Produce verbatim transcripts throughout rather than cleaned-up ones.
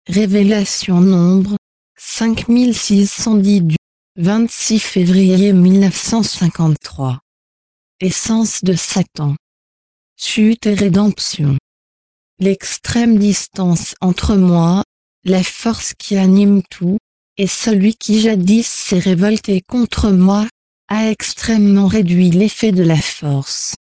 Révélation nombre cinq mille six cent dix du vingt-six février mille neuf cent cinquante-trois. Essence de Satan. Chute et rédemption. L'extrême distance entre moi, la force qui anime tout, et celui qui jadis s'est révolté contre moi, a extrêmement réduit l'effet de la force.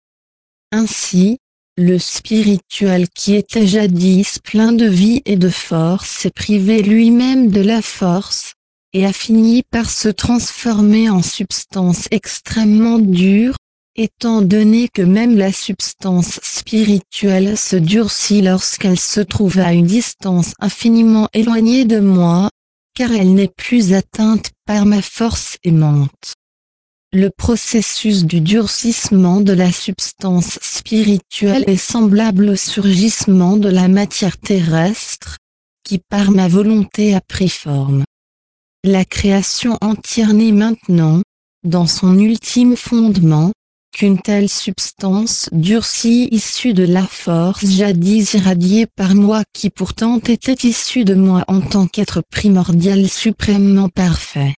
Ainsi, le spirituel qui était jadis plein de vie et de force s'est privé lui-même de la force, et a fini par se transformer en substance extrêmement dure, étant donné que même la substance spirituelle se durcit lorsqu'elle se trouve à une distance infiniment éloignée de moi, car elle n'est plus atteinte par ma force aimante. Le processus du durcissement de la substance spirituelle est semblable au surgissement de la matière terrestre, qui par ma volonté a pris forme. La création entière n'est maintenant, dans son ultime fondement, qu'une telle substance durcie issue de la force jadis irradiée par moi qui pourtant était issue de moi en tant qu'être primordial suprêmement parfait.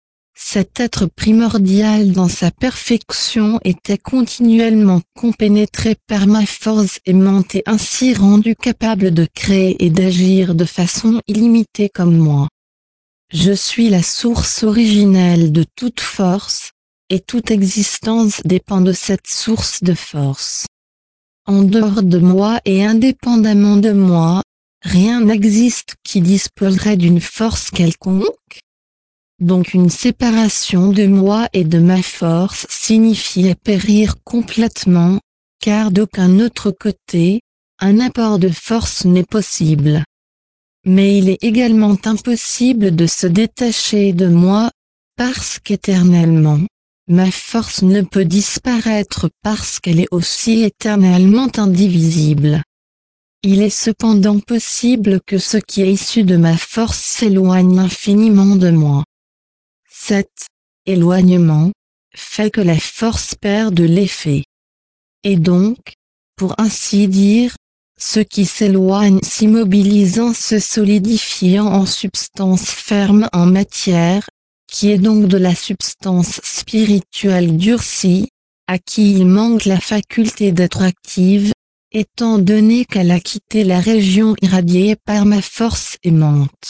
Cet être primordial dans sa perfection était continuellement compénétré par ma force aimante et ainsi rendu capable de créer et d'agir de façon illimitée comme moi. Je suis la source originelle de toute force, et toute existence dépend de cette source de force. En dehors de moi et indépendamment de moi, rien n'existe qui disposerait d'une force quelconque. Donc une séparation de moi et de ma force signifiait périr complètement, car d'aucun autre côté, un apport de force n'est possible. Mais il est également impossible de se détacher de moi, parce qu'éternellement, ma force ne peut disparaître parce qu'elle est aussi éternellement indivisible. Il est cependant possible que ce qui est issu de ma force s'éloigne infiniment de moi. Cet éloignement fait que la force perd de l'effet. Et donc, pour ainsi dire, ce qui s'éloigne s'immobilisant se solidifiant en substance ferme en matière, qui est donc de la substance spirituelle durcie, à qui il manque la faculté d'être active, étant donné qu'elle a quitté la région irradiée par ma force aimante.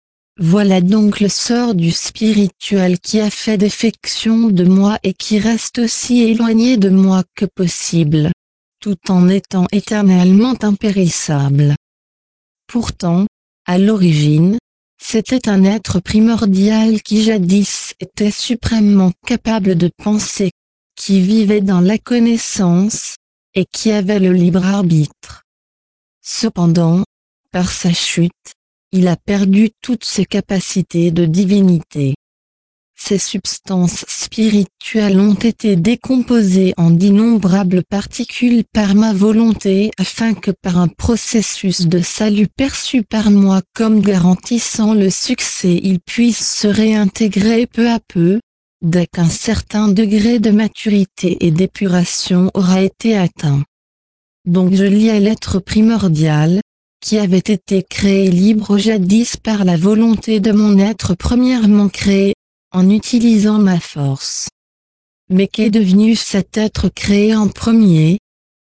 Voilà donc le sort du spirituel qui a fait défection de moi et qui reste aussi éloigné de moi que possible, tout en étant éternellement impérissable. Pourtant, à l'origine, c'était un être primordial qui jadis était suprêmement capable de penser, qui vivait dans la connaissance, et qui avait le libre arbitre. Cependant, par sa chute, il a perdu toutes ses capacités de divinité. Ces substances spirituelles ont été décomposées en d'innombrables particules par ma volonté afin que par un processus de salut perçu par moi comme garantissant le succès il puisse se réintégrer peu à peu, dès qu'un certain degré de maturité et d'épuration aura été atteint. Donc je liai l'être primordial, qui avait été créé libre jadis par la volonté de mon être premièrement créé, en utilisant ma force. Mais qu'est devenu cet être créé en premier?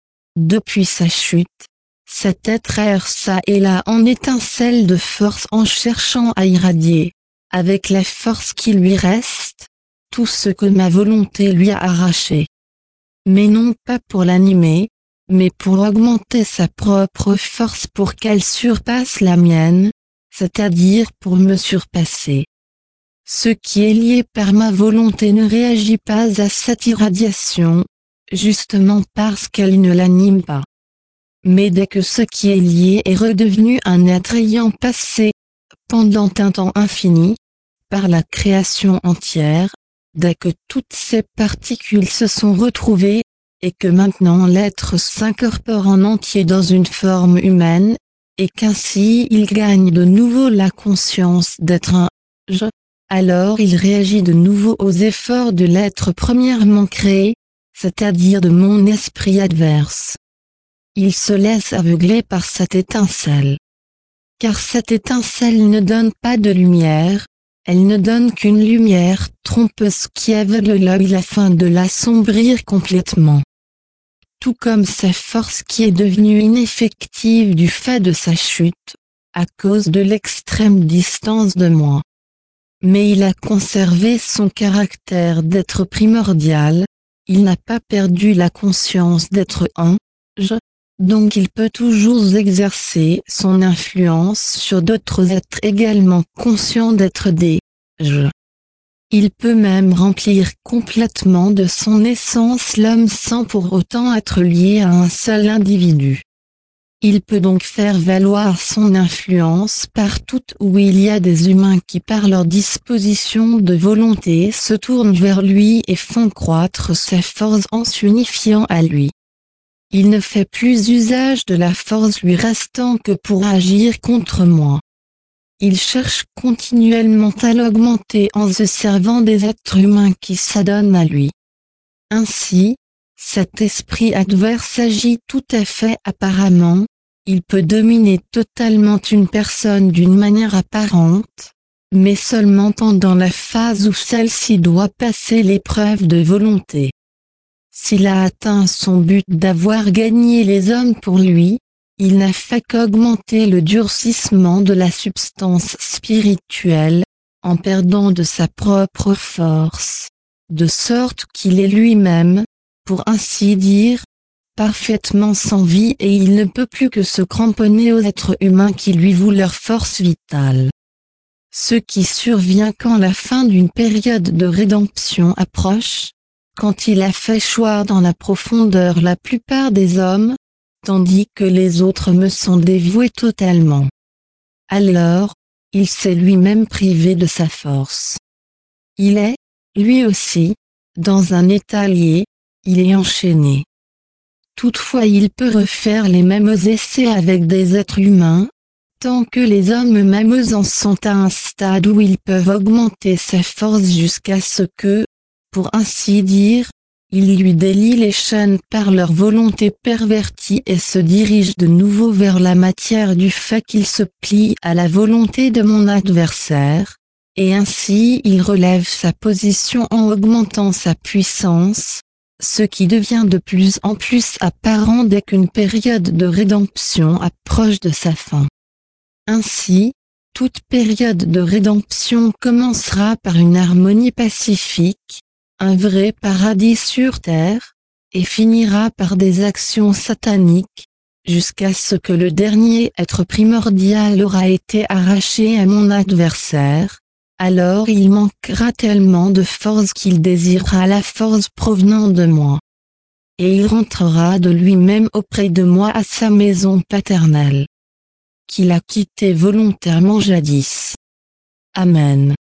Depuis sa chute, cet être erre ça et là en étincelle de force en cherchant à irradier, avec la force qui lui reste, tout ce que ma volonté lui a arraché. Mais non pas pour l'animer, mais pour augmenter sa propre force pour qu'elle surpasse la mienne, c'est-à-dire pour me surpasser. Ce qui est lié par ma volonté ne réagit pas à cette irradiation, justement parce qu'elle ne l'anime pas. Mais dès que ce qui est lié est redevenu un être ayant passé, pendant un temps infini, par la création entière, dès que toutes ces particules se sont retrouvées, et que maintenant l'être s'incorpore en entier dans une forme humaine, et qu'ainsi il gagne de nouveau la conscience d'être un « je », alors il réagit de nouveau aux efforts de l'être premièrement créé, c'est-à-dire de mon esprit adverse. Il se laisse aveugler par cette étincelle. car cette étincelle ne donne pas de lumière, elle ne donne qu'une lumière trompeuse qui aveugle l'œil afin de l'assombrir complètement. Tout comme sa force qui est devenue ineffective du fait de sa chute, à cause de l'extrême distance de moi. Mais il a conservé son caractère d'être primordial, il n'a pas perdu la conscience d'être un je, donc il peut toujours exercer son influence sur d'autres êtres également conscients d'être des je. Il peut même remplir complètement de son essence l'homme sans pour autant être lié à un seul individu. Il peut donc faire valoir son influence partout où il y a des humains qui par leur disposition de volonté se tournent vers lui et font croître sa force en s'unifiant à lui. Il ne fait plus usage de la force lui restant que pour agir contre moi. Il cherche continuellement à l'augmenter en se servant des êtres humains qui s'adonnent à lui. Ainsi, cet esprit adverse agit tout à fait apparemment, il peut dominer totalement une personne d'une manière apparente, mais seulement pendant la phase où celle-ci doit passer l'épreuve de volonté. S'il a atteint son but d'avoir gagné les hommes pour lui, il n'a fait qu'augmenter le durcissement de la substance spirituelle, en perdant de sa propre force, de sorte qu'il est lui-même, pour ainsi dire, parfaitement sans vie et il ne peut plus que se cramponner aux êtres humains qui lui vouent leur force vitale. Ce qui survient quand la fin d'une période de rédemption approche, quand il a fait choir dans la profondeur la plupart des hommes, tandis que les autres me sont dévoués totalement. Alors, il s'est lui-même privé de sa force. Il est, lui aussi, dans un état lié, il est enchaîné. Toutefois il peut refaire les mêmes essais avec des êtres humains, tant que les hommes eux-mêmes en sont à un stade où ils peuvent augmenter sa force jusqu'à ce que, pour ainsi dire, ils lui délient les chaînes par leur volonté pervertie et se dirigent de nouveau vers la matière du fait qu'il se plie à la volonté de mon adversaire, et ainsi il relève sa position en augmentant sa puissance, ce qui devient de plus en plus apparent dès qu'une période de rédemption approche de sa fin. Ainsi, toute période de rédemption commencera par une harmonie pacifique, un vrai paradis sur terre, et finira par des actions sataniques, jusqu'à ce que le dernier être primordial aura été arraché à mon adversaire, alors il manquera tellement de force qu'il désirera la force provenant de moi. Et il rentrera de lui-même auprès de moi à sa maison paternelle, qu'il a quittée volontairement jadis. Amen.